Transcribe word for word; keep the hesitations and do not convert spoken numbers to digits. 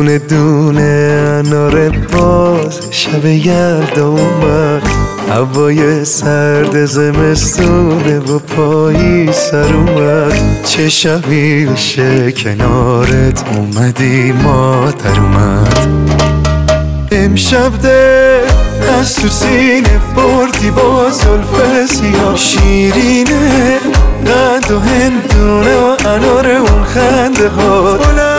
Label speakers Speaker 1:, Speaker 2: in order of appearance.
Speaker 1: دونه دونه انار باز شب یلدا اومد، هوای سرد زمستونه و پایی سر اومد. چه شبی بشه کنارت اومدی مادر اومد. امشب ده از تو سینه بردی با زلف سیاه، شیرینه قند و هندونه و انار اون خنده ها.